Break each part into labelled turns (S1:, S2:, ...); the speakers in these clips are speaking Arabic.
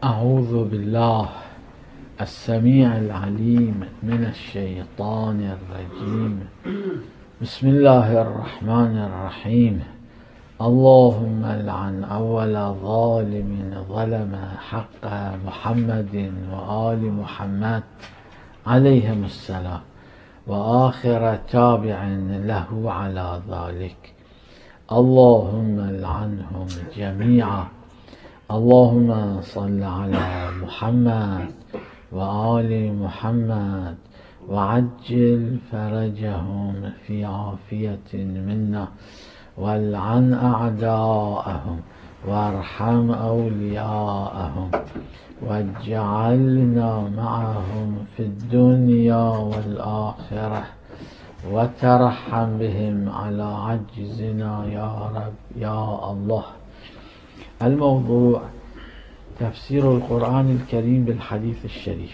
S1: أعوذ بالله السميع العليم من الشيطان الرجيم. بسم الله الرحمن الرحيم. اللهم لعن أول ظالم ظلم حق محمد وآل محمد عليهم السلام، وآخر تابع له على ذلك. اللهم لعنهم جميعا. اللهم صل على محمد وآل محمد وعجل فرجهم في عافية منا، والعن أعداءهم وارحم أولياءهم، واجعلنا معهم في الدنيا والآخرة، وترحم بهم على عجزنا يا رب يا الله. الموضوع تفسير القرآن الكريم بالحديث الشريف.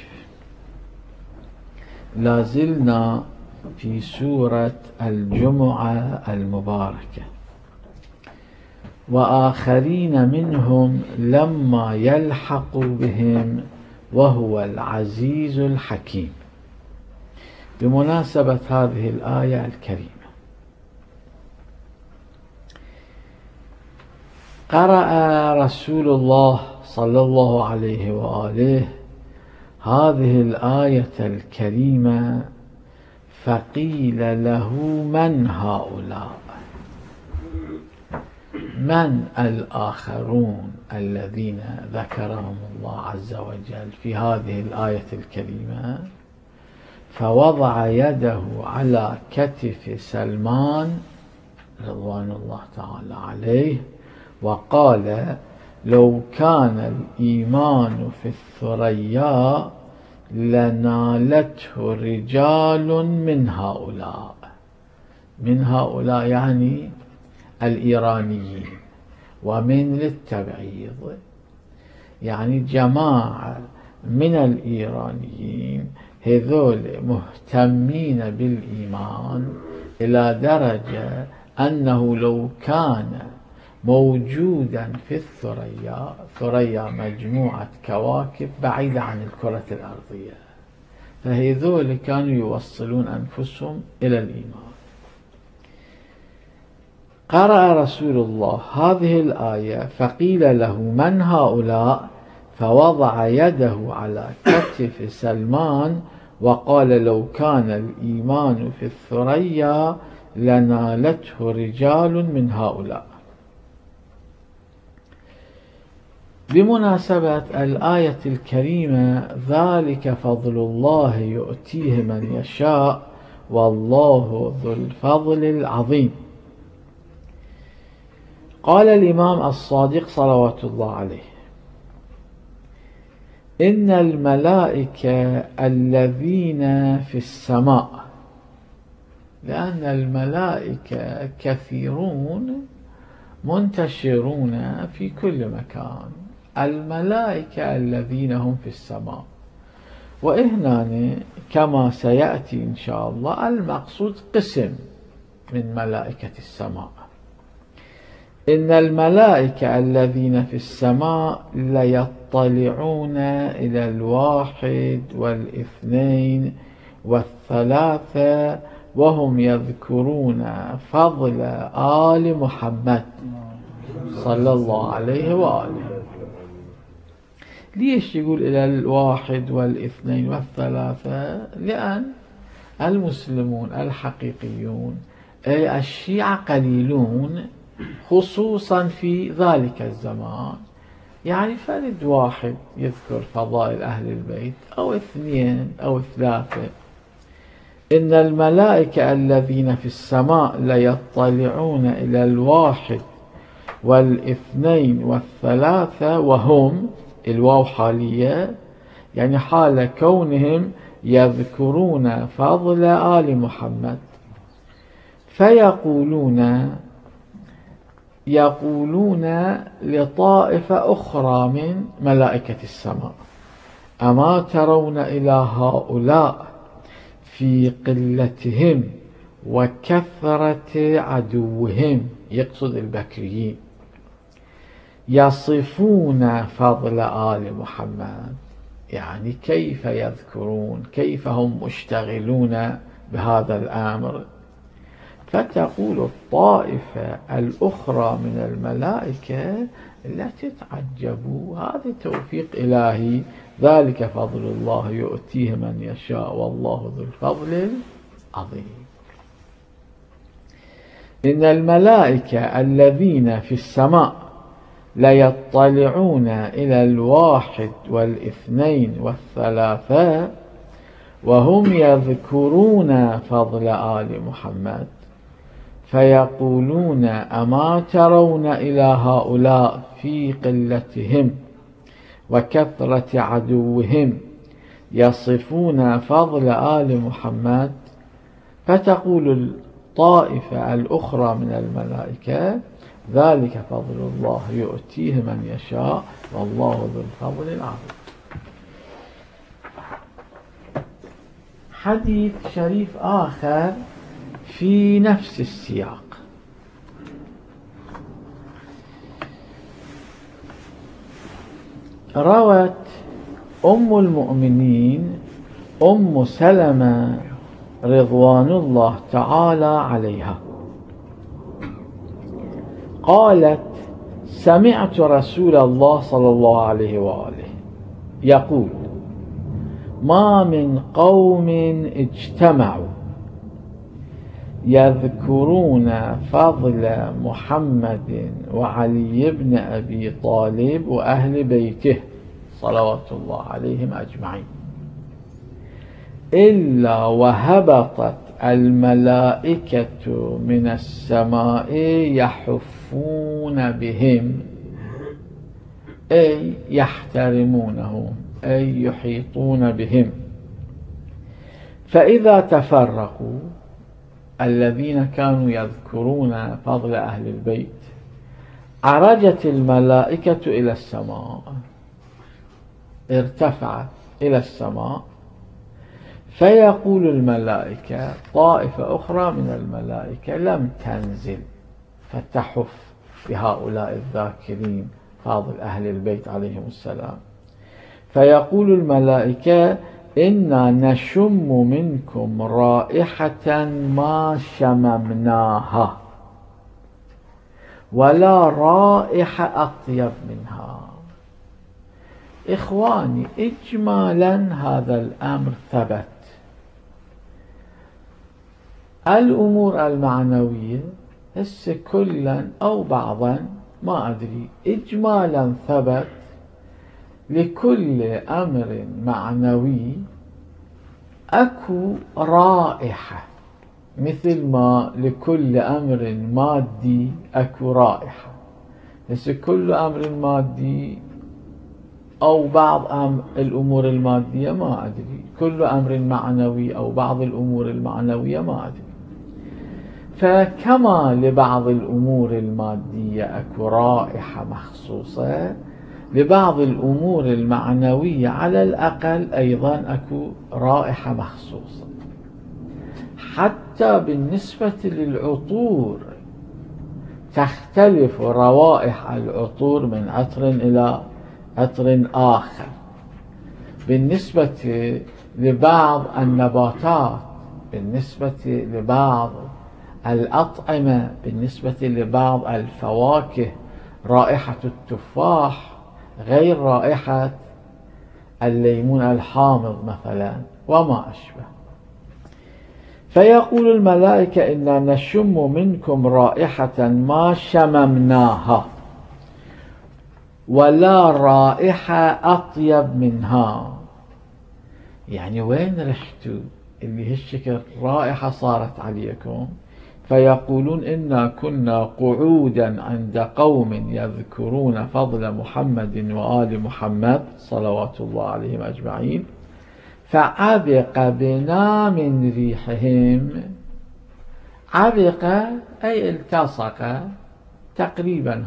S1: لازلنا في سورة الجمعة المباركة. وآخرين منهم لما يلحق بهم وهو العزيز الحكيم. بمناسبة هذه الآية الكريمة، قرأ رسول الله صلى الله عليه وآله هذه الآية الكريمة، فقيل له: من هؤلاء؟ من الآخرون الذين ذكرهم الله عز وجل في هذه الآية الكريمة؟ فوضع يده على كتف سلمان رضوان الله تعالى عليه وقال: لو كان الإيمان في الثريا لنالته رجال من هؤلاء. من هؤلاء يعني الإيرانيين، ومن للتبعيض، يعني جماعة من الإيرانيين هذول مهتمين بالإيمان إلى درجة أنه لو كان موجودا في الثريا، ثريا مجموعة كواكب بعيدة عن الكرة الأرضية، فهذول كانوا يوصلون أنفسهم إلى الإيمان. قرأ رسول الله هذه الآية، فقيل له: من هؤلاء؟ فوضع يده على كتف سلمان وقال: لو كان الإيمان في الثريا لنالته رجال من هؤلاء. بمناسبة الآية الكريمة: ذلك فضل الله يؤتيه من يشاء والله ذو الفضل العظيم. قال الإمام الصادق صلوات الله عليه: إن الملائكة الذين في السماء، لأن الملائكة كثيرون منتشرون في كل مكان. الملائكة الذين هم في السماء، وإهنا كما سيأتي إن شاء الله المقصود قسم من ملائكة السماء. إن الملائكة الذين في السماء ليطلعون إلى الواحد والاثنين والثلاثة، وهم يذكرون فضل آل محمد صلى الله عليه وآله. ليش يقول إلى الواحد والاثنين والثلاثة؟ لأن المسلمون الحقيقيون أي الشيعة قليلون، خصوصا في ذلك الزمان، يعني فرد واحد يذكر فضائل أهل البيت أو اثنين أو ثلاثة. إن الملائكة الذين في السماء ليطلعون إلى الواحد والاثنين والثلاثة، وهم الواو حالية، يعني حال كونهم يذكرون فضل آل محمد، يقولون لطائفة أخرى من ملائكة السماء: أما ترون إلى هؤلاء في قلتهم وكثرة عدوهم، يقصد البكريين، يصفون فضل آل محمد، يعني كيف يذكرون، كيف هم مشتغلون بهذا الأمر. فتقول الطائفة الأخرى من الملائكة لا تتعجبوا، هذا توفيق إلهي، ذلك فضل الله يؤتيه من يشاء والله ذو الفضل العظيم. إن الملائكة الذين في السماء ليطلعون إلى الواحد والاثنين والثلاثة وهم يذكرون فضل آل محمد، فيقولون أما ترون إلى هؤلاء في قلتهم وكثرة عدوهم يصفون فضل آل محمد؟ فتقول الطائفة الأخرى من الملائكة ذلك فضل الله يؤتيه من يشاء والله ذو الفضل العظيم. حديث شريف آخر في نفس السياق. روت أم المؤمنين أم سلمة رضوان الله تعالى عليها قالت: سمعت رسول الله صلى الله عليه وآله يقول: ما من قوم اجتمعوا يذكرون فضل محمد وعلي بن أبي طالب وأهل بيته صلوات الله عليهم أجمعين إلا وهبطت الملائكة من السماء يحفون بهم، أي يحترمونهم، أي يحيطون بهم. فإذا تفرقوا الذين كانوا يذكرون فضل أهل البيت عرجت الملائكة إلى السماء، ارتفعت إلى السماء، فيقول الملائكة، طائفة أخرى من الملائكة لم تنزل فتحف بهؤلاء الذاكرين فاضل أهل البيت عليهم السلام، فيقول الملائكة: إنا نشم منكم رائحة ما شممناها ولا رائحة أطيب منها. إخواني، إجمالا هذا الأمر ثبت. الأمور المعنوية هسه كلا أو بعضا ما أدري، إجمالا ثبت لكل أمر معنوي أكو رائحة، مثل ما لكل أمر مادي أكو رائحة. هسه كل أمر مادي أو بعض الأمور المادية ما أدري، كل أمر معنوي أو بعض الأمور المعنوية ما أدري. فكما لبعض الأمور المادية أكو رائحة مخصوصة، لبعض الأمور المعنوية على الأقل أيضا أكو رائحة مخصوصة. حتى بالنسبة للعطور تختلف روائح العطور من عطر إلى عطر آخر. بالنسبة لبعض النباتات، بالنسبة لبعض الأطعمة، بالنسبة لبعض الفواكه، رائحة التفاح غير رائحة الليمون الحامض مثلا وما أشبه. فيقول الملائكة: إنا نشم منكم رائحة ما شممناها ولا رائحة أطيب منها. يعني وين رحتوا اللي هالشكل رائحة صارت عليكم؟ فيقولون: إنا كنا قعودا عند قوم يذكرون فضل محمد وآل محمد صلوات الله عليهم أجمعين، فعبق بنا من ريحهم. عبق أي التصق تقريبا،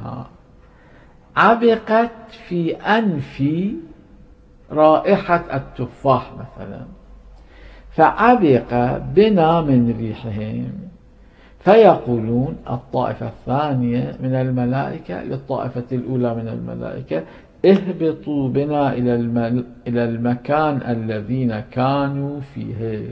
S1: عبقت في أنفي رائحة التفاح مثلا، فعبق بنا من ريحهم. فيقولون الطائفة الثانية من الملائكة للطائفة الأولى من الملائكة: اهبطوا بنا إلى المكان الذين كانوا فيه.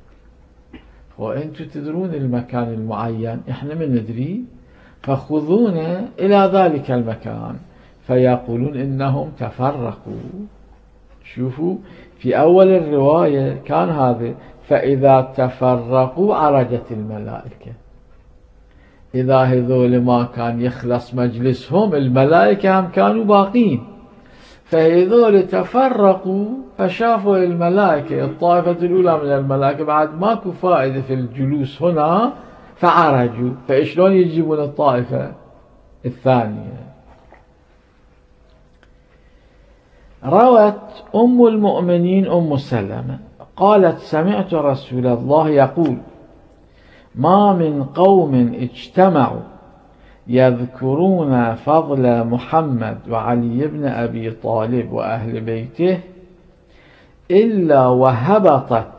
S1: وأنتم تدرون المكان المعين، إحنا من ندري، فخذونا إلى ذلك المكان. فيقولون إنهم تفرقوا. شوفوا في أول الرواية كان هذا: فإذا تفرقوا عرجت الملائكة. إذا هذول ما كان يخلص مجلسهم، الملائكة هم كانوا باقين، فهذول تفرقوا فشافوا الملائكة الطائفة الأولى من الملائكة بعد ماكو فائدة في الجلوس هنا، فعرجوا. فإشلون يجيبون الطائفة الثانية؟ روت أم المؤمنين أم سلمة قالت: سمعت رسول الله يقول: ما من قوم اجتمعوا يذكرون فضل محمد وعلي بن أبي طالب وأهل بيته إلا وهبطت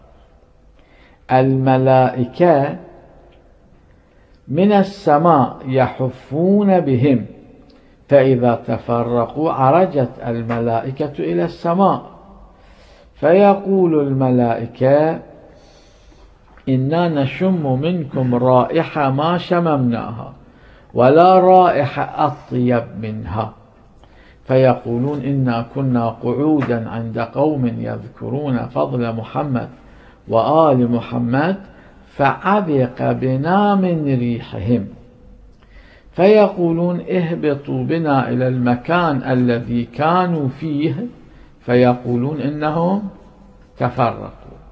S1: الملائكة من السماء يحفون بهم، فإذا تفرقوا عرجت الملائكة إلى السماء، فيقول الملائكة: إنا نشم منكم رائحة ما شممناها ولا رائحة أطيب منها. فيقولون: إنا كنا قعودا عند قوم يذكرون فضل محمد وآل محمد فعبق بنا من ريحهم. فيقولون: اهبطوا بنا إلى المكان الذي كانوا فيه. فيقولون: إنهم تفرقوا.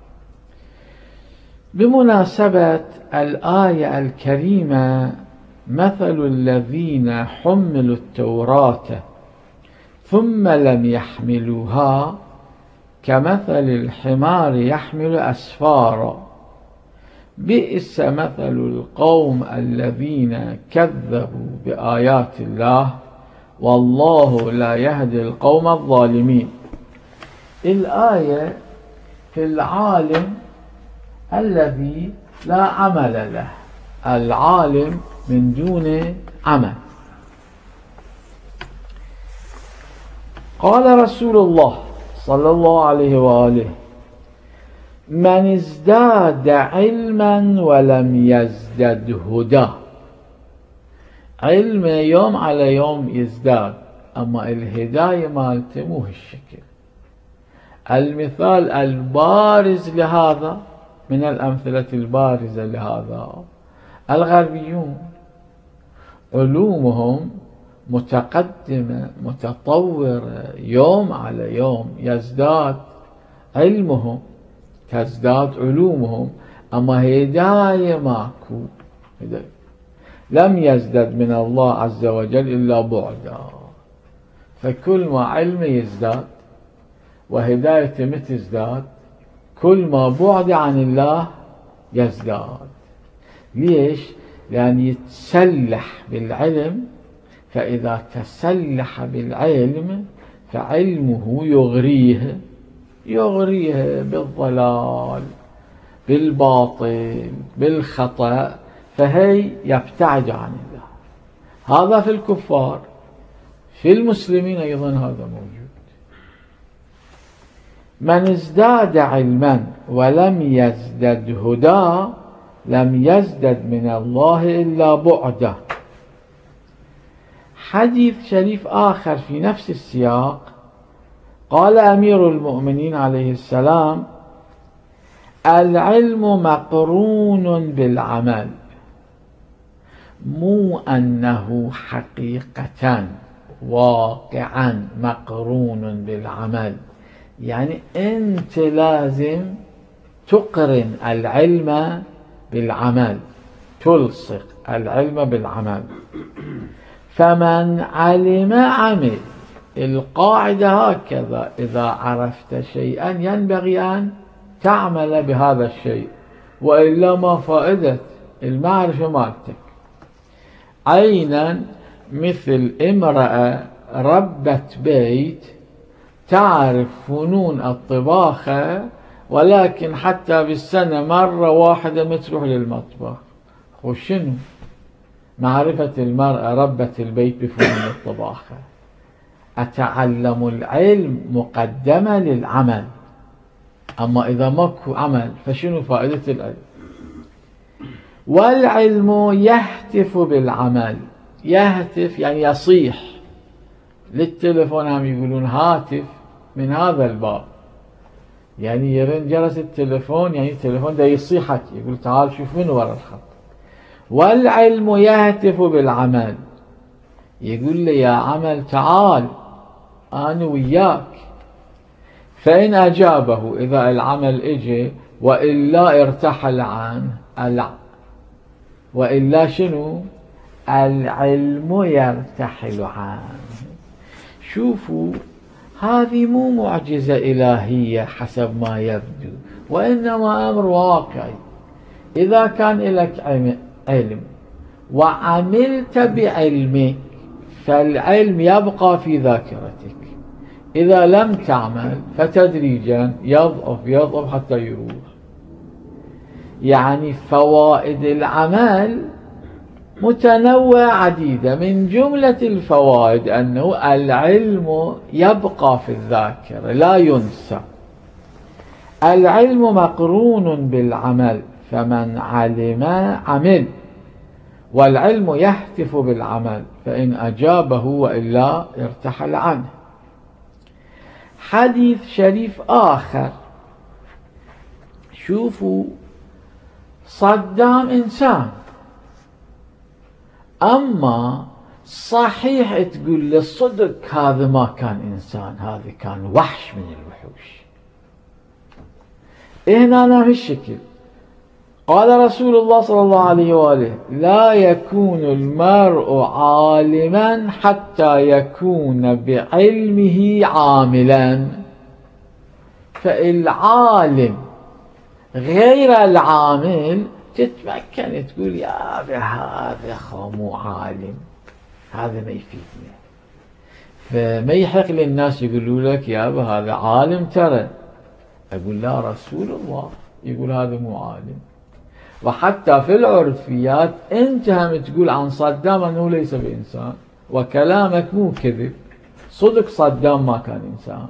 S1: بمناسبة الآية الكريمة: مثل الذين حملوا التوراة ثم لم يحملوها كمثل الحمار يحمل أسفارا، بئس مثل القوم الذين كذبوا بآيات الله والله لا يهدي القوم الظالمين. الآية في العالم الذي لا عمل له، العالم من دون عمل. قال رسول الله صلى الله عليه وآله: من ازداد علما ولم يزدد هدى. علم يوم على يوم يزداد، أما الهداية مالته مو هالشكل. المثال البارز لهذا من الأمثلة البارزة لهذا: الغربيون علومهم متقدمة متطورة، يوم على يوم يزداد علمهم تزداد علومهم، أما هداية ماكو. لم يزدد من الله عز وجل إلا بعدا. فكل ما علم يزداد وهدايته متزداد، كل ما بعد عن الله يزداد. ليش؟ لأن يتسلح بالعلم، فإذا تسلح بالعلم فعلمه يغريه بالضلال بالباطل بالخطأ، فهي يبتعد عن الله. هذا في الكفار. في المسلمين أيضا هذا موجود. من ازداد علما ولم يزدد هدى لم يزدد من الله إلا بعدا. حديث شريف آخر في نفس السياق: قال أمير المؤمنين عليه السلام: العلم مقرون بالعمل، مو أنه حقيقة واقعا مقرون بالعمل، يعني أنت لازم تقرن العلم بالعمل، تلصق العلم بالعمل. فمن علم عمل. القاعدة هكذا: إذا عرفت شيئا ينبغي أن تعمل بهذا الشيء، وإلا ما فائدة المعرفة مالتك. عينا مثل امرأة ربت بيت تعرف فنون الطباخة، ولكن حتى بالسنة مرة واحدة ما تروح للمطبخ، وشنو معرفة المرأة ربة البيت بفنون الطباخة. أتعلم العلم مقدمة للعمل، أما إذا ماكو عمل فشنو فائدة العلم؟ والعلم يهتف بالعمل. يهتف يعني يصيح، للتلفون هم يقولون هاتف من هذا الباب، يعني يرن جرس التلفون، يعني التلفون ده يصيحك يقول تعال شوف من وراء الخط. والعلم يهتف بالعمل، يقول لي يا عمل تعال أنا وياك. فإن أجابه إذا العمل إجي، وإلا ارتحل عنه وإلا شنو؟ العلم يرتحل عنه. شوفوا هذه مو معجزة إلهية حسب ما يبدو، وإنما أمر واقعي. إذا كان لك علم وعملت بعلمك فالعلم يبقى في ذاكرتك. إذا لم تعمل فتدريجا يضعف حتى يروح. يعني فوائد العمل متنوعة عديدة، من جملة الفوائد أنه العلم يبقى في الذاكرة لا ينسى. العلم مقرون بالعمل، فمن علم عمل، والعلم يهتف بالعمل، فإن أجابه وإلا ارتحل عنه. حديث شريف آخر، شوفوا صدام إنسان، أما صحيح تقول للصدق هذا ما كان إنسان، هذا كان وحش من الوحوش. هنا أنا هالشكل قال رسول الله صلى الله عليه وآله: لا يكون المرء عالما حتى يكون بعلمه عاملا. فالعالم غير العامل تتمكن تقول يا هذا مو عالم، هذا ما يفيدنا. فما يحق للناس يقولوا لك يا هذا عالم ترى، أقول لا، رسول الله يقول هذا مو عالم. وحتى في العرفيات انت هم تقول عن صدام انه ليس بإنسان، وكلامك مو كذب، صدق صدام ما كان إنسان.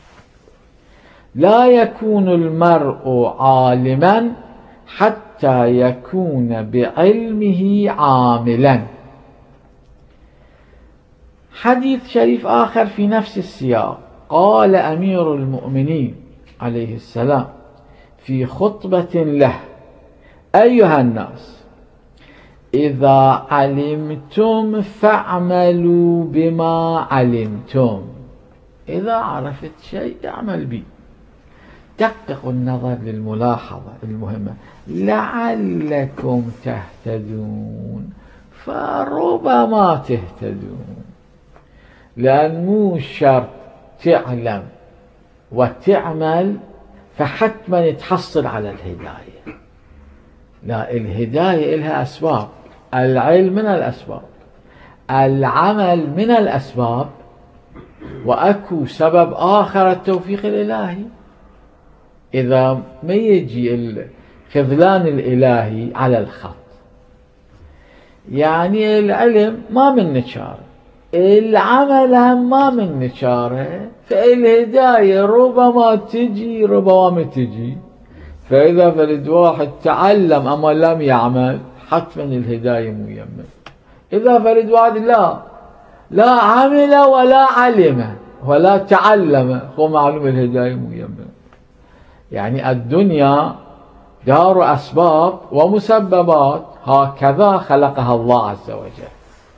S1: لا يكون المرء عالما حتى يكون بعلمه عاملا. حديث شريف آخر في نفس السياق، قال أمير المؤمنين عليه السلام في خطبة له: أيها الناس، إذا علمتم فاعملوا بما علمتم. إذا عرفت شيء اعمل به. دققوا النظر للملاحظة المهمة: لعلكم تهتدون، فربما تهتدون. لأن مو شرط تعلم وتعمل فحتما تحصل على الهداية. لا، الهداية لها أسباب، العلم من الأسباب، العمل من الأسباب، وأكو سبب آخر التوفيق الإلهي. إذا ما يجي الخذلان الإلهي على الخط، يعني العلم ما من نشاره، العمل هم ما من نشاره، فالهداية ربما تجي ربما ما تجي. فإذا فرد واحد تعلم أما لم يعمل حتما الهداية مو يمه. إذا فرد واحد لا عمل ولا علم ولا تعلم، هو معلوم الهداية مو يمه. يعني الدنيا دار أسباب ومسببات، هكذا خلقها الله عز وجل.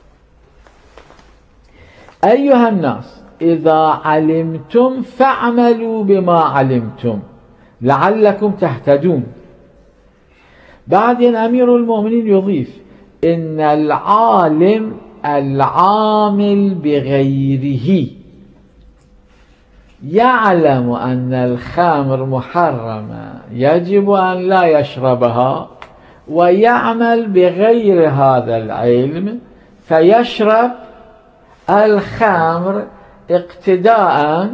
S1: أيها الناس، إذا علمتم فاعملوا بما علمتم لعلكم تهتدون. بعدين أمير المؤمنين يضيف: إن العالم العامل بغيره يعلم أن الخمر محرمة يجب أن لا يشربها، ويعمل بغير هذا العلم فيشرب الخمر اقتداء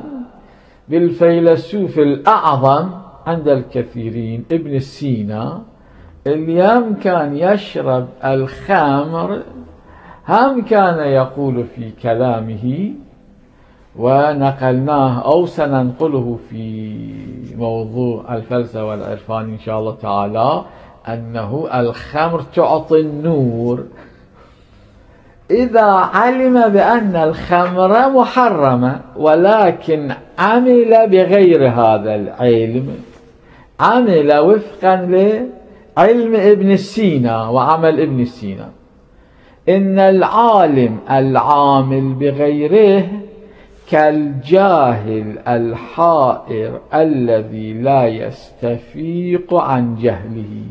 S1: بالفيلسوف الأعظم عند الكثيرين ابن سينا، اللي هم كان يشرب الخمر هم كان يقول في كلامه، ونقلناه أو سننقله في موضوع الفلسفة والعرفان إن شاء الله تعالى، أنه الخمر تعطي النور. إذا علم بأن الخمر محرمة ولكن عمل بغير هذا العلم، عمل وفقا لعلم ابن سينا وعمل ابن سينا، إن العالم العامل بغيره كالجاهل الحائر الذي لا يستفيق عن جهله.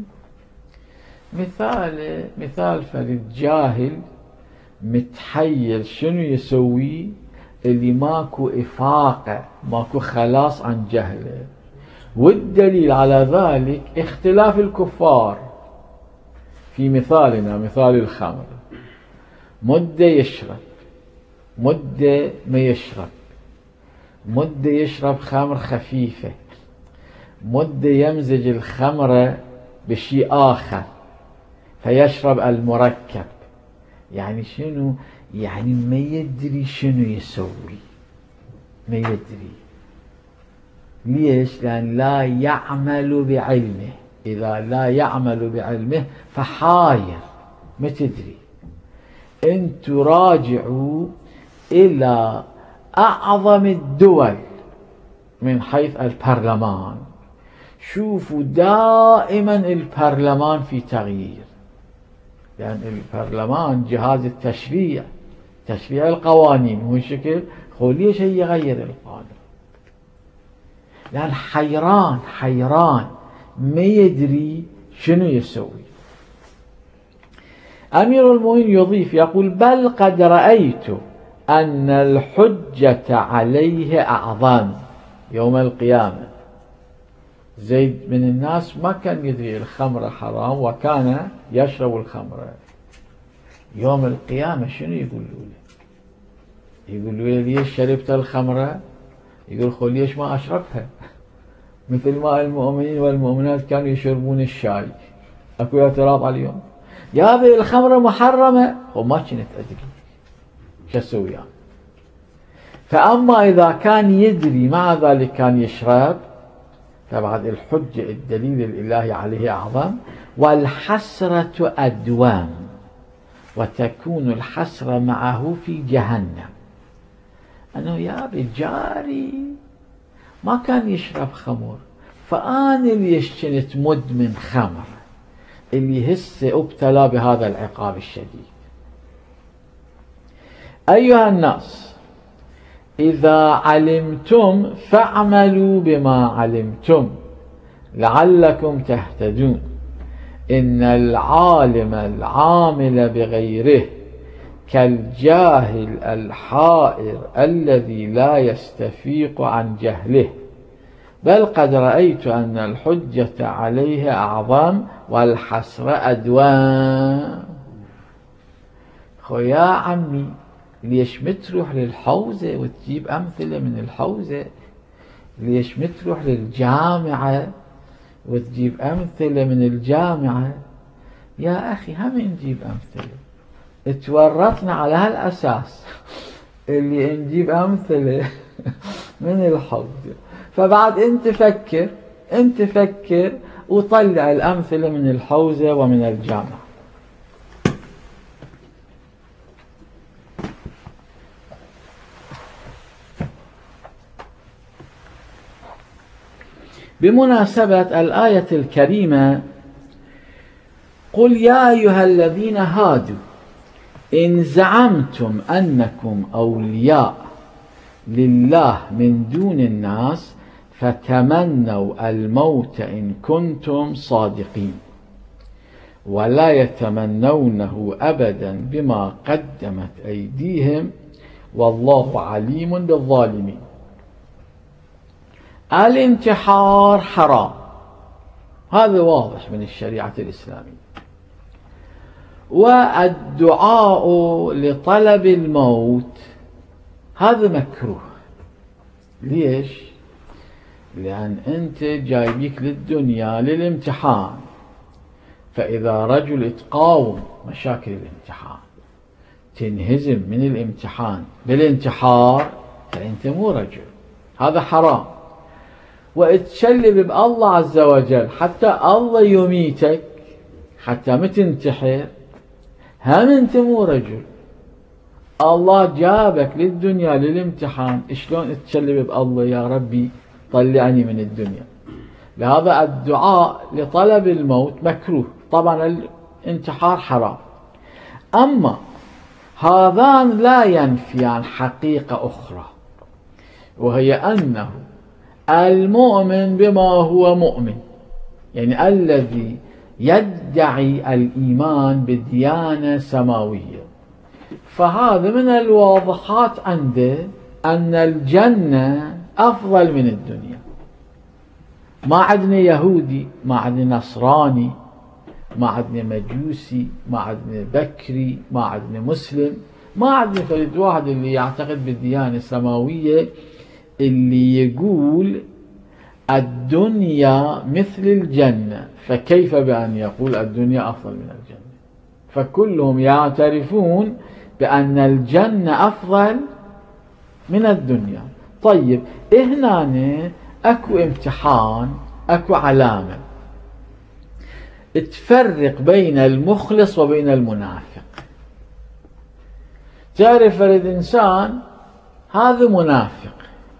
S1: مثال فريد جاهل متحير شنو يسوي، اللي ماكو إفاقة، ماكو خلاص عن جهله. والدليل على ذلك اختلاف الكفار في مثالنا، مثال الخمر، مدة يشرب مدة ما يشرب، مدة يشرب خمر خفيفة، مدة يمزج الخمر بشيء آخر فيشرب المركب. يعني شنو؟ يعني ما يدري شنو يسوي، ما يدري. ليش؟ لأن لا يعمل بعلمه. إذا لا يعمل بعلمه فحاير، ما تدري. انتوا راجعوا إلى أعظم الدول من حيث البرلمان، شوفوا دائما البرلمان في تغيير، لأن البرلمان جهاز التشريع، تشريع القوانين، هو شكل خليه شيء يغير القانون، لأن حيران ما يدري شنو يسوي. أمير المؤمنين يضيف يقول: بل قد رأيت أن الحجة عليه أعظم يوم القيامة. زيد من الناس ما كان يدري الخمر حرام وكان يشرب الخمر. يوم القيامة شنو يقولوا له؟ يقولوا له: ليش شربت الخمر؟ يقول: خو ليش ما أشربها؟ مثل ما المؤمنين والمؤمنات كانوا يشربون الشاي، أكو اعتراض عليهم؟ يا بي الخمر محرمة، وما كنت أدري شو أسوي يعني. فأما إذا كان يدري مع ذلك كان يشرب، فبعد الحجة الدليل الإلهي عليه أعظم. والحسرة أدوام، وتكون الحسرة معه في جهنم. أنه يا بي جاري ما كان يشرب خمر، فأنا اللي كنت مدمن خمر، اللي هسه ابتلى بهذا العقاب الشديد. أيها الناس، إذا علمتم فاعملوا بما علمتم لعلكم تهتدون. إن العالم العامل بغيره كالجاهل الحائر الذي لا يستفيق عن جهله. بل قد رأيت أن الحجة عليه أعظم والحسرة أدوام. يا عمي، ليش متروح للحوزة وتجيب أمثلة من الحوزة؟ ليش متروح للجامعة وتجيب أمثلة من الجامعة؟ يا أخي هم نجيب أمثلة، تورطنا على هالأساس اللي نجيب أمثلة من الحوزة. فبعد انت فكر وطلع الأمثلة من الحوزة ومن الجامعة. بمناسبة الآية الكريمة: قل يا أيها الذين هادوا إن زعمتم أنكم أولياء لله من دون الناس فتمنوا الموت إن كنتم صادقين ولا يتمنونه أبدا بما قدمت أيديهم والله عليم بالظالمين. الانتحار حرام، هذا واضح من الشريعة الإسلامية. والدعاء لطلب الموت هذا مكروه. ليش؟ لأن أنت جايبيك للدنيا للامتحان، فإذا رجل تقاوم مشاكل الامتحان، تنهزم من الامتحان بالانتحار، فأنت مو رجل، هذا حرام. وتشلب بالله عز وجل حتى الله يميتك، حتى ما تنتحر، هم أنت مو رجل. الله جابك للدنيا للامتحان، شلون تشلب بالله يا ربي طلعني من الدنيا؟ لهذا الدعاء لطلب الموت مكروه، طبعا الانتحار حرام. أما هذان لا ينفيان حقيقة أخرى، وهي أنه المؤمن بما هو مؤمن، يعني الذي يدعي الإيمان بديانة سماوية، فهذا من الواضحات عنده أن الجنة أفضل من الدنيا. ما عندنا يهودي، ما عندنا نصراني، ما عندنا مجوسي، ما عندنا بكري، ما عندنا مسلم، ما عندنا فرد واحد اللي يعتقد بالديانة السماوية اللي يقول الدنيا مثل الجنة، فكيف بأن يقول الدنيا أفضل من الجنة؟ فكلهم يعترفون بأن الجنة أفضل من الدنيا. طيب هنا أكو امتحان، أكو علامة تفرق بين المخلص وبين المنافق. تعرف الإنسان هذا منافق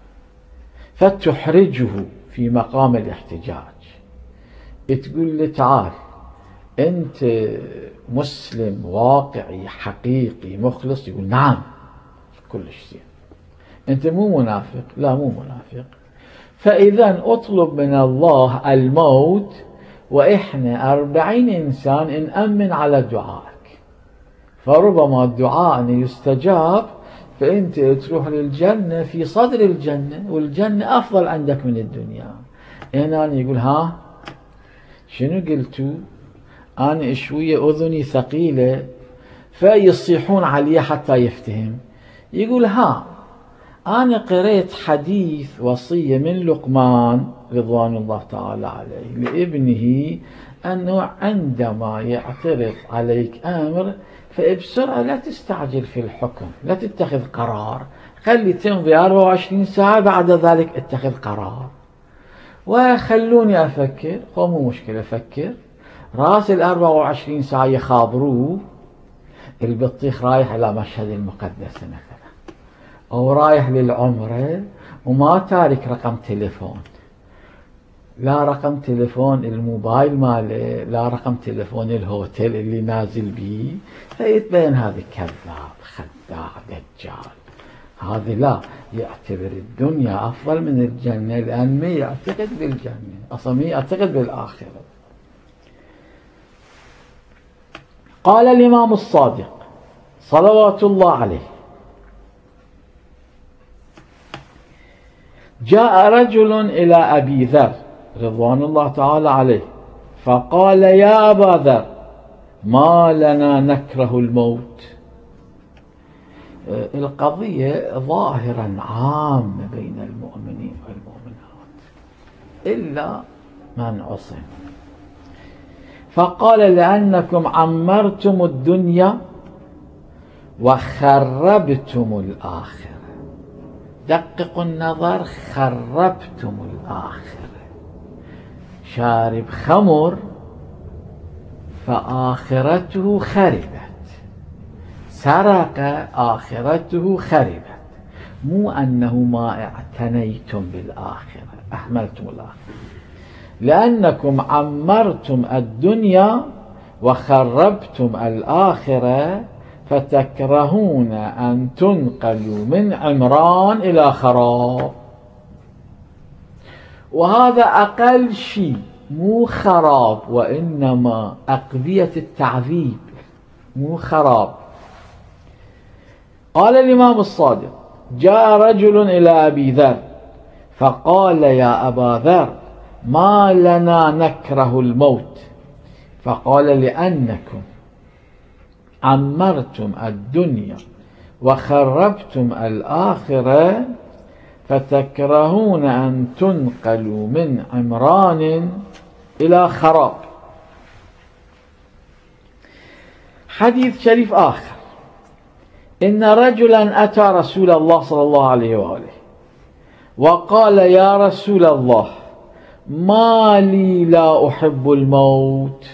S1: فتحرجه في مقام الاحتجاج، تقول له تعال أنت مسلم واقعي حقيقي مخلص، يقول نعم كلش زين. أنت مو منافق؟ لا مو منافق. فإذا أطلب من الله الموت وإحنا 40 إنسان نأمن على دعائك، فربما الدعاء يستجاب، فأنت تروح للجنة في صدر الجنة، والجنة أفضل عندك من الدنيا. هنا يقول ها شنو قلتوا؟ أنا شوية أذني ثقيلة، فيصيحون عليه حتى يفتهم. يقول ها أنا قرأت حديث وصية من لقمان رضوان الله تعالى عليه لابنه، أنه عندما يعترض عليك أمر فبسرعة لا تستعجل في الحكم، لا تتخذ قرار، خلي تمضي 24 ساعة بعد ذلك اتخذ قرار. وخلوني أفكر، مو مشكلة أفكر. راس 24 ساعة يخابروه، البطيخ رايح إلى مشهد المقدس مثلا، أو رايح للعمرة وما تارك رقم تليفون، لا رقم تليفون الموبايل ماله، لا رقم تليفون الهوتيل اللي نازل بيه، فيتبين هذا كذاب خداع دجال. هذا لا يعتبر الدنيا أفضل من الجنة، لأن ما يعتقد بالجنة، أصلا ما يعتقد بالآخرة. قال الإمام الصادق صلوات الله عليه: جاء رجل إلى أبي ذر رضوان الله تعالى عليه فقال: يا أبا ذر، ما لنا نكره الموت. القضية ظاهرا عامة بين المؤمنين والمؤمنات إلا من عصم. فقال: لأنكم عمرتم الدنيا وخربتم الآخرة. دققوا النظر، خربتم الآخرة. شارب خمر فآخرته خربت، سرق آخرته خربت، مو أنه ما اعتنيتم بالآخرة، أهملتم الآخرة. لأنكم عمرتم الدنيا وخربتم الآخرة، فتكرهون أن تنقلوا من عمران إلى خراب. وهذا أقل شيء، مو خراب، وإنما أقضية التعذيب، مو خراب. قال الإمام الصادق: جاء رجل إلى أبي ذر فقال: يا أبا ذر، ما لنا نكره الموت. فقال: لأنكم عمرتم الدنيا وخربتم الآخرة، فتكرهون أن تنقلوا من عمران إلى خراب. حديث شريف آخر: إن رجلا أتى رسول الله صلى الله عليه وآله وقال: يا رسول الله، ما لي لا أحب الموت.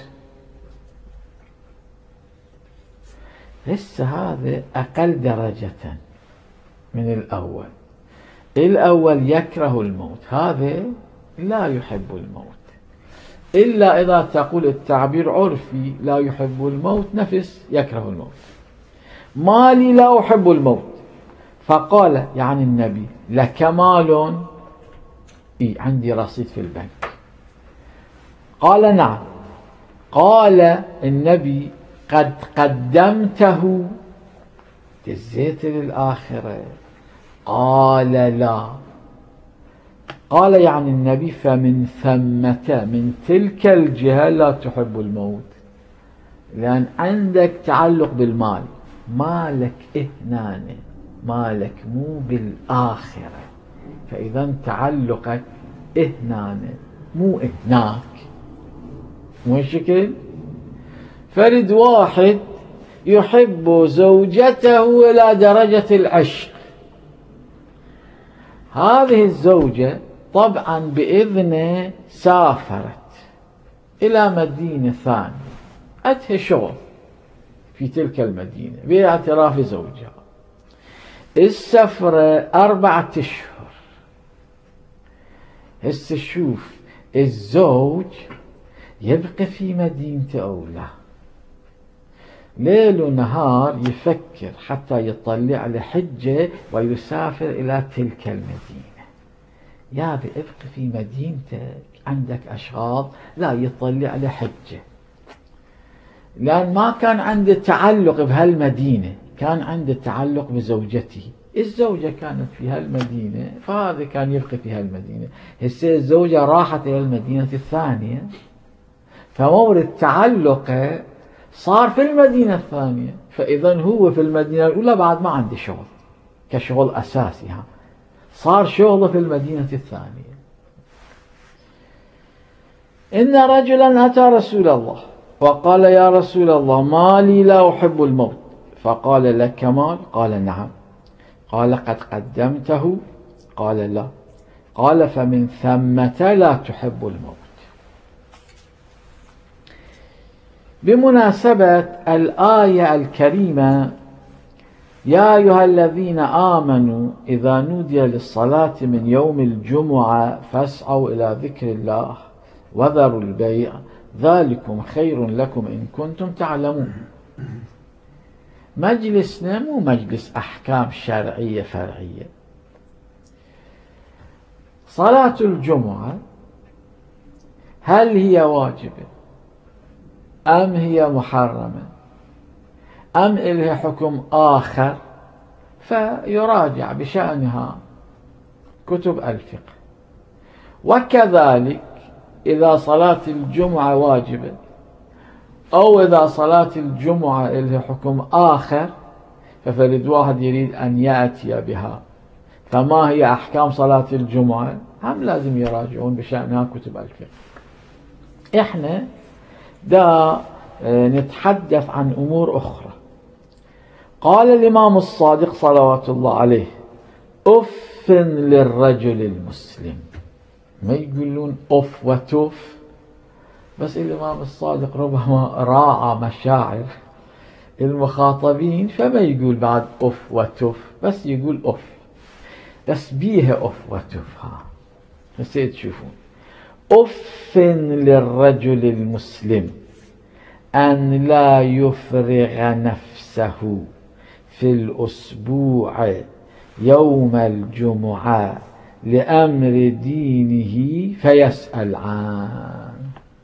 S1: لسه هذا أقل درجة من الأول. الأول يكره الموت، هذا لا يحب الموت، إلا إذا تقول التعبير عرفي لا يحب الموت نفس يكره الموت. ما لي لا أحب الموت. فقال يعني النبي: لك مال؟ عندي رصيد في البنك. قال: نعم. قال النبي: قد قدمته، دزيت للآخرة. قال: لا. قال يعني النبي: فمن ثمة، من تلك الجهة لا تحب الموت، لأن عندك تعلق بالمال، مالك هنا، مالك مو بالآخرة، فإذا تعلقك هنا مو هناك، مو الشكل. فرد واحد يحب زوجته إلى درجة العشق، هذه الزوجة طبعا بإذنه سافرت إلى مدينة ثانية، أتها شغل في تلك المدينة باعتراف زوجها. السفرة 4 أشهر. هسه شوف، الزوج يبقى في مدينته أو لا، ليل ونهار يفكر حتى يطلع لحجة ويسافر إلى تلك المدينة. يا ابقى في مدينتك، عندك أشغال، لا يطلع لحجة، لأن ما كان عنده تعلق بهالمدينة، كان عنده تعلق بزوجته. الزوجة كانت في هالمدينة، فهذا كان يبقى في هالمدينة. هسه الزوجة راحت إلى المدينة الثانية، فمورد تعلقه صار في المدينة الثانية، فإذا هو في المدينة الأولى بعد ما عنده شغل كشغل أساسي، صار شغله في المدينة الثانية. إن رجلا أتى رسول الله وقال: يا رسول الله، ما لي لا أحب الموت. فقال: لك مال؟ قال: نعم. قال: قد قدمته؟ قال: لا. قال: فمن ثمة لا تحب الموت. بمناسبة الآية الكريمة: يا أيها الذين آمنوا إذا نودي للصلاة من يوم الجمعة فاسعوا إلى ذكر الله وذروا البيع ذلكم خير لكم إن كنتم تعلمون. مجلسنا مو مجلس أحكام شرعية فرعية. صلاة الجمعة هل هي واجبة أم هي محرمة أم إلها حكم آخر؟ فيراجع بشأنها كتب الفقه. وكذلك إذا صلاة الجمعة واجبة أو إذا صلاة الجمعة إلها حكم آخر، ففرد واحد يريد أن يأتي بها، فما هي أحكام صلاة الجمعة؟ هم لازم يراجعون بشأنها كتب الفقه. إحنا دا نتحدث عن أمور أخرى. قال الإمام الصادق صلوات الله عليه: أف للرجل المسلم. ما يقولون أف وتف، بس الإمام الصادق ربما راعى مشاعر المخاطبين فما يقول بعد أف وتف، بس يقول أف، بس بيها أف وتف. هسه تشوفون: أف للرجل المسلم أن لا يفرغ نفسه في الأسبوع يوم الجمعة لأمر دينه فيسأل عنه.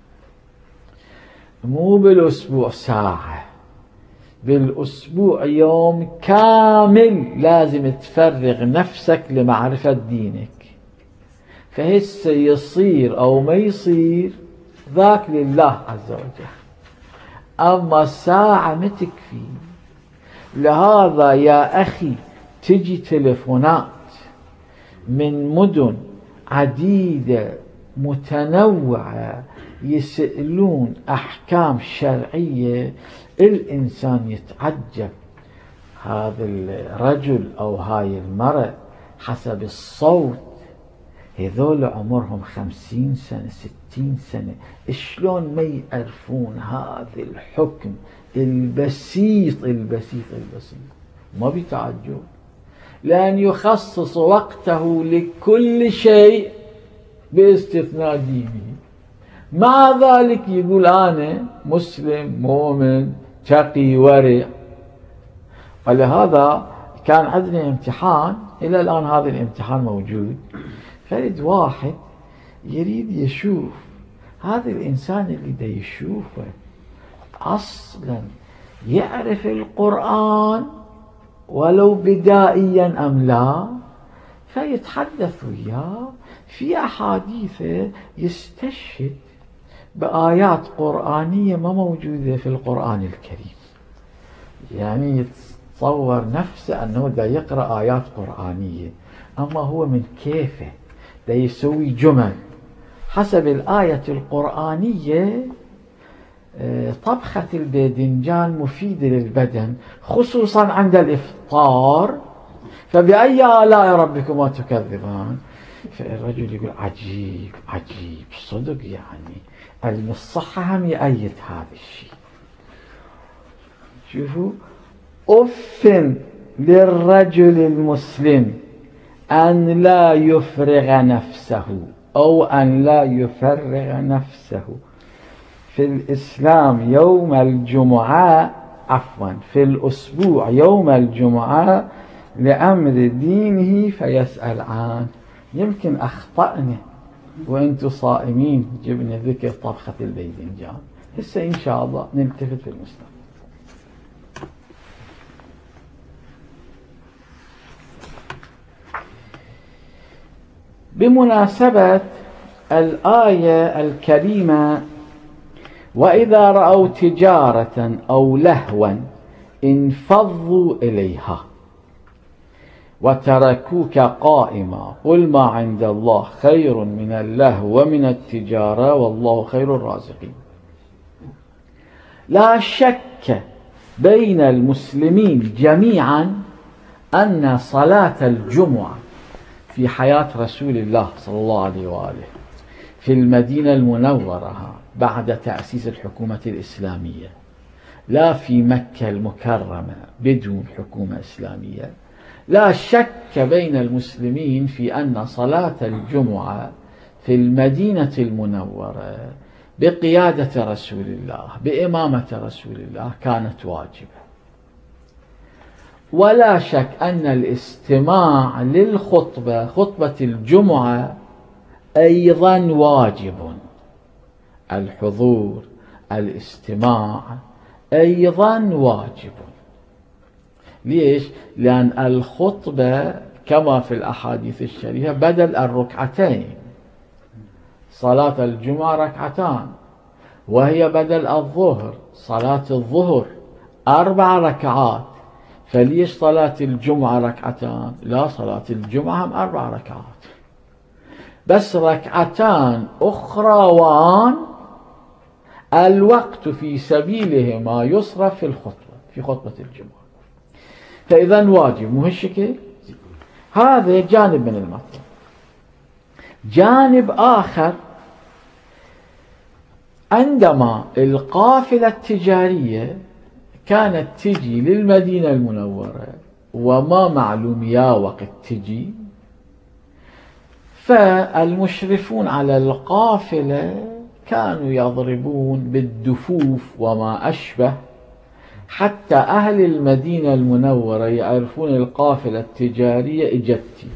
S1: مو بالأسبوع ساعة، بالأسبوع يوم كامل لازم تفرغ نفسك لمعرفة دينك. فهسه يصير أو ما يصير ذاك لله عز وجل، أما الساعة ما تكفي. لهذا يا أخي تجي تلفونات من مدن عديدة متنوعة يسألون أحكام شرعية، الإنسان يتعجب هذا الرجل أو هاي المرأة حسب الصوت هذول عمرهم 50 سنة 60 سنة، شلون ما يعرفون هذا الحكم البسيط البسيط البسيط؟ ما بيتعجب، لأن يخصص وقته لكل شيء باستثناء دينه. مع ذلك يقول أنا مسلم مؤمن تقي ورع. ولهذا كان عندنا امتحان، إلى الآن هذا الامتحان موجود، فرد واحد يريد يشوف هذا الإنسان اللي دا يشوفه أصلا يعرف القرآن ولو بدائيا أم لا، فيتحدث وياه في أحاديثه يستشهد بآيات قرآنية ما موجودة في القرآن الكريم. يعني يتصور نفسه أنه دا يقرأ آيات قرآنية، أما هو من كيفه دا يسوي جمل حسب الآية القرآنية. طبخة الباذنجان مفيدة للبدن خصوصا عند الإفطار، فبأي آلاء ربكما تكذبان؟ فالرجل يقول عجيب عجيب صدق، يعني علم الصحة هم يأيد هذا الشيء. شوفوا، أف للرجل المسلم أن لا يفرغ نفسه أو أن لا يفرغ نفسه في الإسلام يوم الجمعة، عفوا في الأسبوع يوم الجمعة لأمر دينه فيسأل عنه. يمكن أخطأنا وأنتم صائمين جبنا ذكر طبخة الباذنجان، هسه إن شاء الله نلتفت في المستقبل. بمناسبة الآية الكريمة وإذا رأوا تجارة أو لهوا انفضوا إليها وتركوك قائما قل ما عند الله خير من اللهو ومن التجارة والله خير الرازقين. لا شك بين المسلمين جميعا أن صلاة الجمعة في حياة رسول الله صلى الله عليه وآله في المدينة المنورة بعد تأسيس الحكومة الإسلامية، لا في مكة المكرمة بدون حكومة إسلامية، لا شك بين المسلمين في أن صلاة الجمعة في المدينة المنورة بقيادة رسول الله بإمامة رسول الله كانت واجبة. ولا شك أن الاستماع للخطبة خطبة الجمعة أيضا واجب، الحضور الاستماع أيضا واجب. ليش؟ لأن الخطبة كما في الأحاديث الشريفة بدل الركعتين، صلاة الجمعة ركعتان، وهي بدل الظهر، صلاة الظهر 4 ركعات، فليش صلاة الجمعة ركعتان؟ لا، صلاة الجمعة هم 4 ركعات، بس ركعتان أخروان الوقت في سبيلهما يصرف في الخطبة، في خطبة الجمعة. فإذا واجب، مو هالشكل؟ هذا جانب من المطلب. جانب آخر، عندما القافلة التجارية كانت تجي للمدينة المنورة وما معلوم يا وقت تجي، فالمشرفون على القافلة كانوا يضربون بالدفوف وما أشبه حتى أهل المدينة المنورة يعرفون القافلة التجارية إجتي.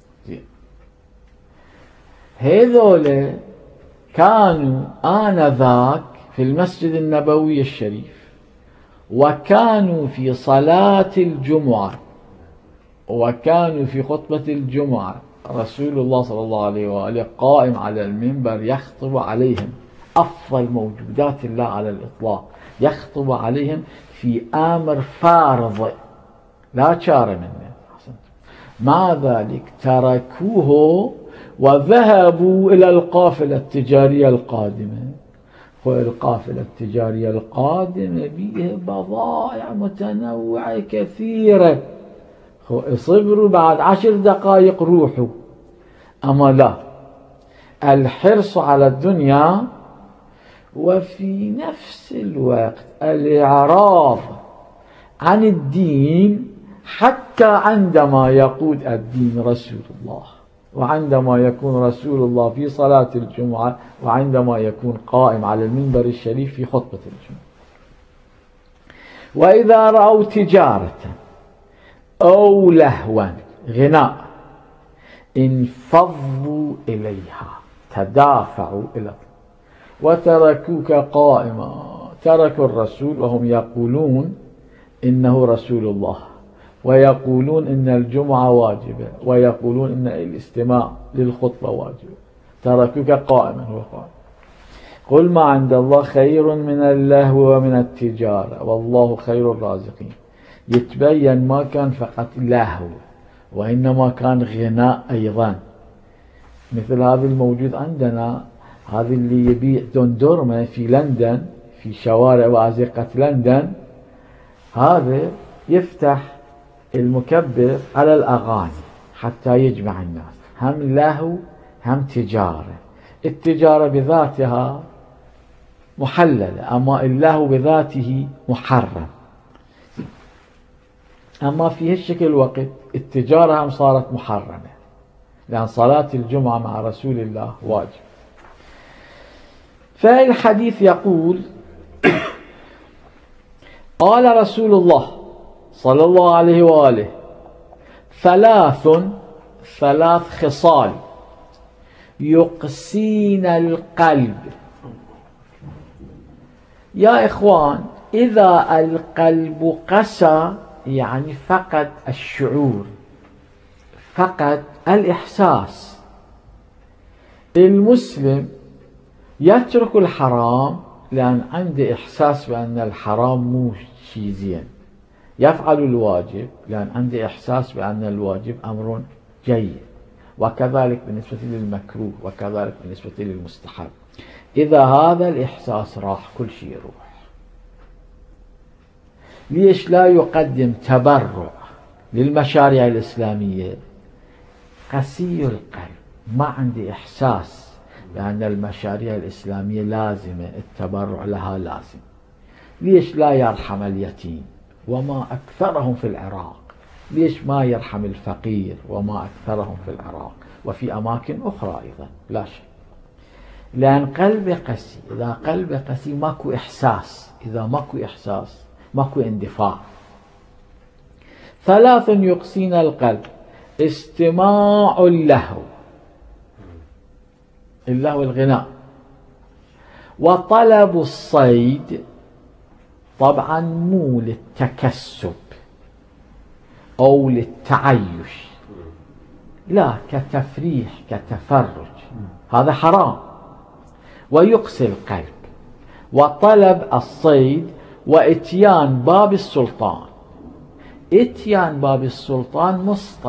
S1: هذول كانوا آنذاك في المسجد النبوي الشريف، وكانوا في صلاة الجمعة، وكانوا في خطبة الجمعة رسول الله صلى الله عليه وآله قائم على المنبر يخطب عليهم، أفضل موجودات الله على الإطلاق، يخطب عليهم في أمر فارض لا شار منه. مع ذلك تركوه وذهبوا إلى القافلة التجارية القادمة. والقافلة التجارية القادمة بها بضائع متنوعة كثيرة، اصبروا بعد 10 دقائق روحوا. أما لا، الحرص على الدنيا وفي نفس الوقت الإعراض عن الدين، حتى عندما يقود الدين رسول الله، وعندما يكون رسول الله في صلاة الجمعة، وعندما يكون قائم على المنبر الشريف في خطبة الجمعة. وإذا رأوا تجارة أو لهوا غناء انفضوا إليها، تدافعوا إلى وتركوك قائما. تركوا الرسول وهم يقولون إنه رسول الله، ويقولون إن الجمعة واجبة، ويقولون إن الاستماع للخطبة واجبة. تركوك قائما. هو قائم. قل ما عند الله خير من اللهو ومن التجارة والله خير الرازقين. يتبين ما كان فقط لهو، وإنما كان غناء أيضا، مثل هذا الموجود عندنا، هذا اللي يبيع دندورمة في لندن، في شوارع وأزقة لندن، هذا يفتح المكبر على الأغاني حتى يجمع الناس، هم لهو هم تجارة. التجارة بذاتها محللة، أما اللهو بذاته محرم. أما في هالشكل وقت التجارة هم صارت محرمة، لأن صلاة الجمعة مع رسول الله واجب. فالحديث يقول قال رسول الله صلى الله عليه وآله: ثلاث خصال يقسين القلب. يا إخوان، إذا القلب قسى يعني فقد الشعور، فقد الإحساس. المسلم يترك الحرام لأن عنده إحساس بأن الحرام مو شيء زين، يفعل الواجب لأن عنده إحساس بأن الواجب أمر جيد، وكذلك بالنسبة للمكروه، وكذلك بالنسبة للمستحب. إذا هذا الإحساس راح كل شيء يروح. ليش لا يقدم تبرع للمشاريع الإسلامية؟ قسي القلب، ما عندي إحساس بأن المشاريع الإسلامية لازمة، التبرع لها لازم. ليش لا يرحم اليتيم وما أكثرهم في العراق؟ ليش ما يرحم الفقير وما أكثرهم في العراق وفي أماكن أخرى أيضا؟ لا شيء، لأن قلب قسي. إذا قلب قسي ماكو إحساس، إذا ماكو إحساس ماكو اندفاع. ثلاث يقسين القلب: استماع اللهو، اللهو الغناء، وطلب الصيد، طبعا مو للتكسب أو للتعيش، لا، كتفريح كتفرج، هذا حرام ويقسي القلب. وطلب الصيد وإتيان باب السلطان. إتيان باب السلطان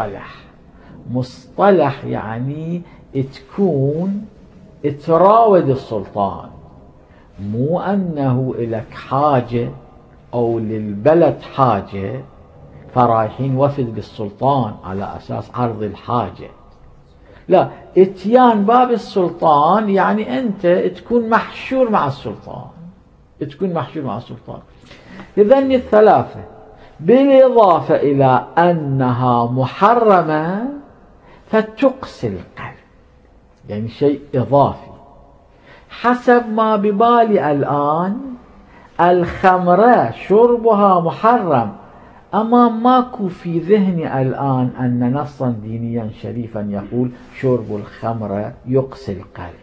S1: مصطلح يعني تكون تراود السلطان، مو أنه إلك حاجة أو للبلد حاجة فرايحين وفد للسلطان على أساس عرض الحاجة، لا، إتيان باب السلطان يعني أنت تكون محشور مع السلطان، تكون محشور مع السلطان. إذن الثلاثة بالإضافة إلى أنها محرمة فتقسي القلب، يعني شيء إضافي. حسب ما ببالي الآن الخمرة شربها محرم، أما ماكو في ذهني الآن أن نصا دينيا شريفا يقول شرب الخمرة يقسي القلب.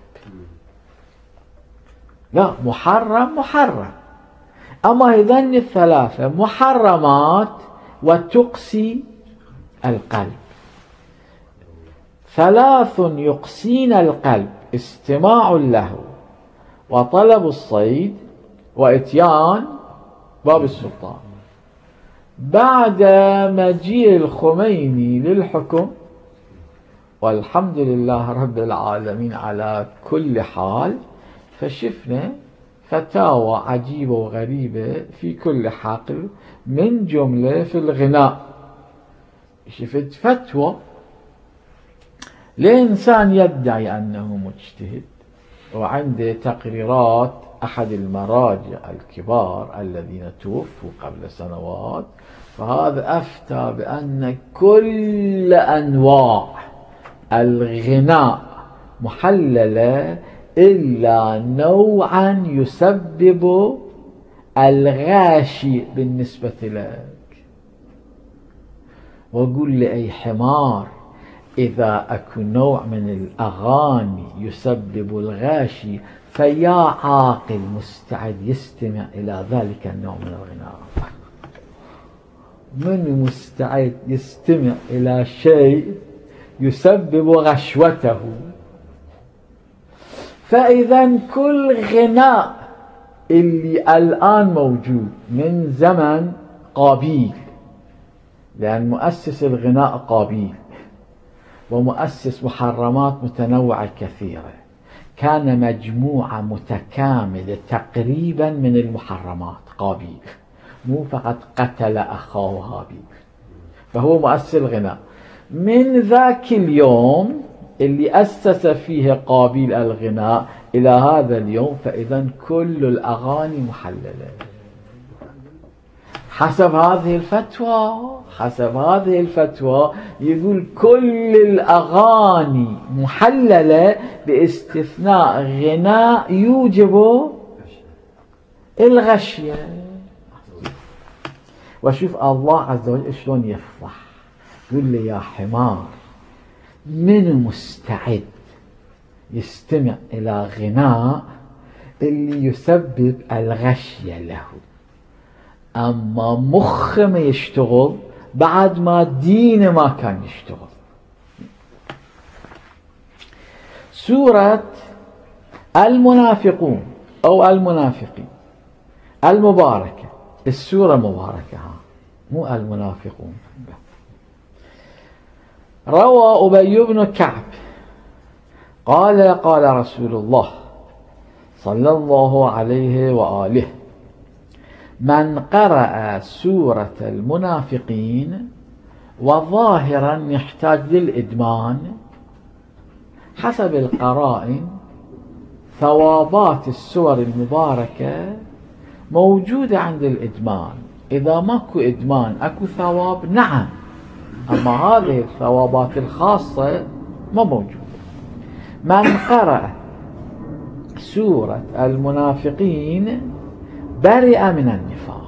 S1: لا، محرم. أما إذن الثلاثة محرمات وتقسي القلب. ثلاث يقسين القلب: استماع اللهو، وطلب الصيد، وإتيان باب السلطان. بعد مجيء الخميني للحكم، والحمد لله رب العالمين على كل حال، فشفنا فتاوى عجيبة وغريبة في كل حقل، من جملة في الغناء شفت فتوى لإنسان يدعي أنه مجتهد وعنده تقريرات أحد المراجع الكبار الذين توفوا قبل سنوات، فهذا أفتى بأن كل أنواع الغناء محللة إلا نوعا يسبب الغاشي بالنسبة لك. وقل لي أي حمار، إذا أكو نوع من الأغاني يسبب الغاشي فيا عاقل مستعد يستمع إلى ذلك النوع من الغناء؟ من مستعد يستمع إلى شيء يسبب غشوته؟ فإذا كل غناء اللي الآن موجود من زمن قابيل، لأن مؤسس الغناء قابيل ومؤسس محرمات متنوعة كثيرة، كان مجموعة متكاملة تقريبا من المحرمات قابيل، مو فقط قتل أخاه هابيل، فهو مؤسس الغناء. من ذاك اليوم اللي أسس فيه قابيل الغناء إلى هذا اليوم، فإذا كل الأغاني محللة حسب هذه الفتوى. يقول كل الأغاني محللة باستثناء غناء يوجب الغشية. وشوف الله عز وجل شلون يفضح، يقول لي يا حمار، من مستعد يستمع إلى غناء اللي يسبب الغشية له، أما مخ ما يشتغل بعد ما دين ما كان يشتغل. سورة المنافقون أو المنافقين المباركة، السورة مباركة مو المنافقون. روى أبي بن كعب قال قال رسول الله صلى الله عليه وآله: من قرأ سورة المنافقين وظاهرا يحتاج للإدمان، حسب القرائن ثوابات السور المباركة موجودة عند الإدمان. إذا ماكو إدمان أكو ثواب، نعم، أما هذه الثوابات الخاصة ما موجودة. من قرأ سورة المنافقين برئ من النفاق.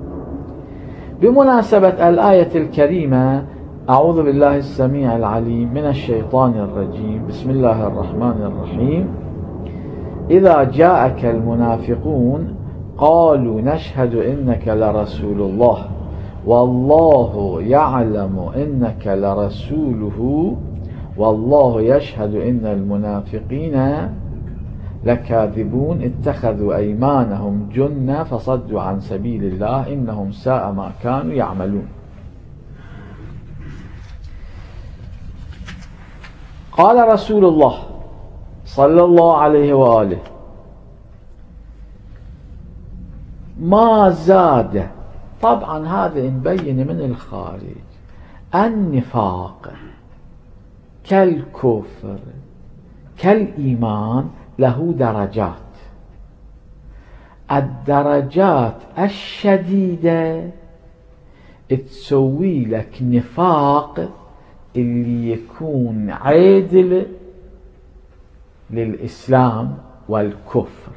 S1: بمناسبة الآية الكريمة، أعوذ بالله السميع العليم من الشيطان الرجيم، بسم الله الرحمن الرحيم: إذا جاءك المنافقون قالوا نشهد إنك لرسول الله والله يعلم إنك لرسوله والله يشهد إن المنافقين لكاذبون اتخذوا أيمانهم جنة فصدوا عن سبيل الله إنهم ساء ما كانوا يعملون. قال رسول الله صلى الله عليه وآله: ما زاد، طبعا هذا مبين من الخارج، النفاق كالكفر كالإيمان له درجات. الدرجات الشديدة تسوي لك نفاق اللي يكون عادل للإسلام والكفر،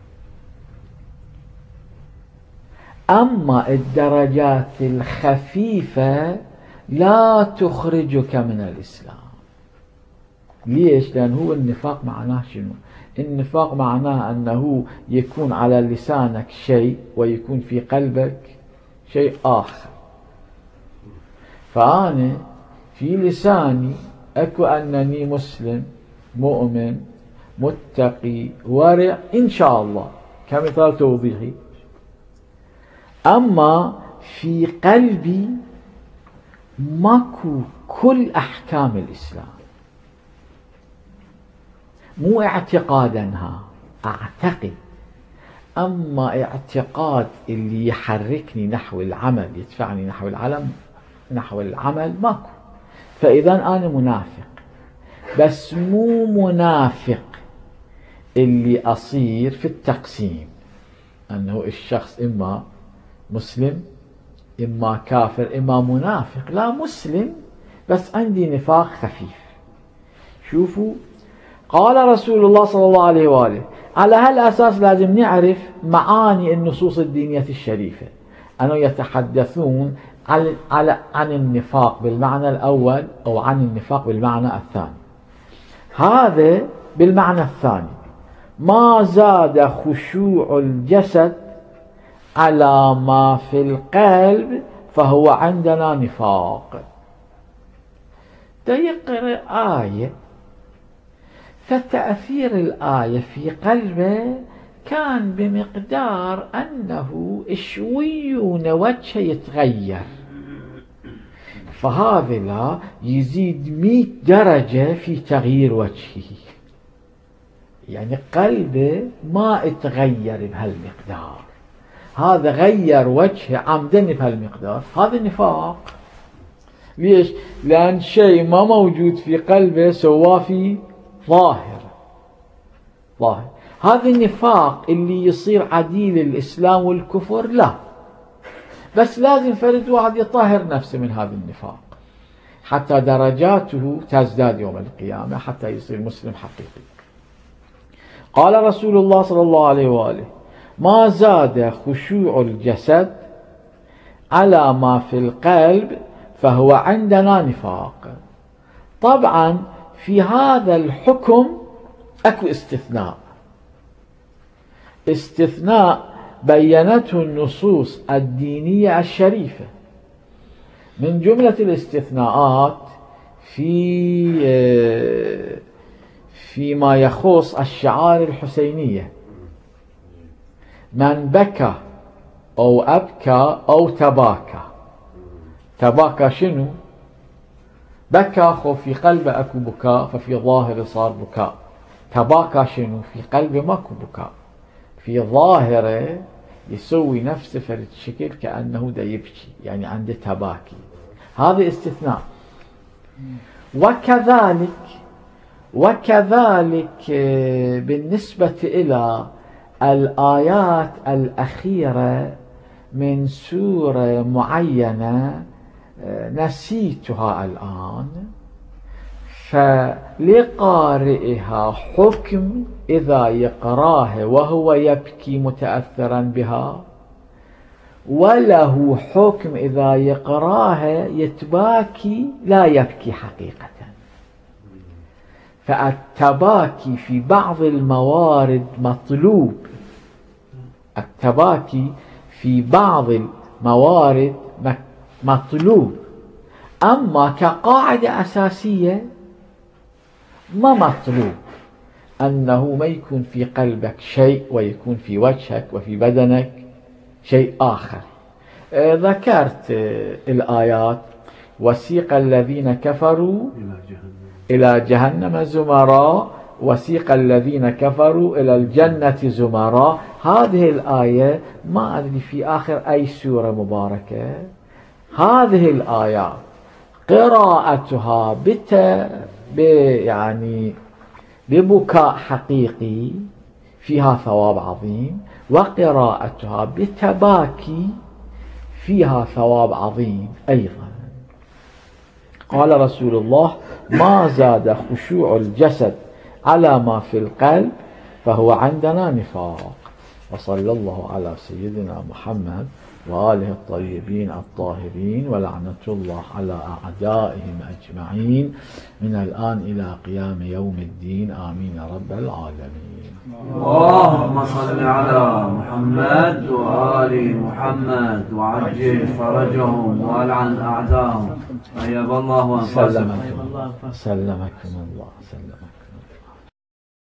S1: أما الدرجات الخفيفة لا تخرجك من الإسلام. ليش؟ لأن هو النفاق معناه شنو؟ النفاق معناه أنه يكون على لسانك شيء ويكون في قلبك شيء آخر. فأنا في لساني أكو أنني مسلم مؤمن متقي ورع إن شاء الله كمثال توضيحي، أما في قلبي ماكو كل أحكام الإسلام، مو اعتقاداًها، أعتقد. أما اعتقاد اللي يحركني نحو العمل، يدفعني نحو العمل ماكو. فإذا أنا منافق، بس مو منافق اللي أصير في التقسيم أنه الشخص إما مسلم إما كافر إما منافق. لا، مسلم بس عندي نفاق خفيف. شوفوا، قال رسول الله صلى الله عليه وآله، على هالأساس لازم نعرف معاني النصوص الدينية الشريفة، أنه يتحدثون عن النفاق بالمعنى الأول أو عن النفاق بالمعنى الثاني. هذا بالمعنى الثاني: ما زاد خشوع الجسد على ما في القلب فهو عندنا نفاق. يقرأ آية، فتأثير الآية في قلبه كان بمقدار أنه شويون وجهه يتغير، فهذا لا يزيد 100 درجة في تغيير وجهه، يعني قلبه ما اتغير بهالمقدار، هذا غير وجهه عمدا بهالمقدار. هذا نفاق. ليش؟ لأن شيء ما موجود في قلبه سواه في ظاهر. هذا النفاق اللي يصير عديل الإسلام والكفر. لا، بس لازم فرد واحد يطهر نفسه من هذا النفاق حتى درجاته تزداد يوم القيامة، حتى يصير مسلم حقيقي. قال رسول الله صلى الله عليه وآله: ما زاد خشوع الجسد على ما في القلب فهو عندنا نفاق. طبعا في هذا الحكم اكو استثناء بينته النصوص الدينية الشريفة. من جملة الاستثناءات فيما يخص الشعائر الحسينية: من بكى أو أبكى أو تباكى. تباكى شنو؟ بكى في قلبه أكو بكاء، ففي ظاهر صار بكاء. تباكى شنو؟ في قلبه ماكو بكاء، في ظاهره يسوي نفسه فرد شكل كأنه دا يبكي، يعني عنده تباكي. هذا استثناء. وكذلك بالنسبة إلى الآيات الأخيرة من سورة معينة نسيتها الآن، فلقارئها حكم إذا يقراها وهو يبكي متأثرا بها، وله حكم إذا يقراها يتباكي لا يبكي حقيقة. فالتباكي في بعض الموارد مطلوب، التباكي في بعض الموارد مطلوب، أما كقاعدة أساسية ما مطلوب أنه ما يكون في قلبك شيء ويكون في وجهك وفي بدنك شيء آخر. ذكرت الآيات: وسيق الذين كفروا إلى جهنم زمرا وسيق الذين كفروا إلى الجنة زمرا. هذه الآية ما أدري في آخر أي سورة مباركة. هذه الآيات قراءتها يعني ببكاء حقيقي فيها ثواب عظيم، وقراءتها بتباكي فيها ثواب عظيم أيضا. قال رسول الله: ما زاد خشوع الجسد على ما في القلب فهو عندنا نفاق. وصلى الله على سيدنا محمد وآله الطيبين الطاهرين، ولعنة الله على أعدائهم أجمعين من الآن إلى قيام يوم الدين. آمين يا رب العالمين.
S2: اللهم صل على محمد وآل محمد وعجل فرجهم والعن أعداءهم. طيب الله وأنفسهم.
S1: سلمكم الله.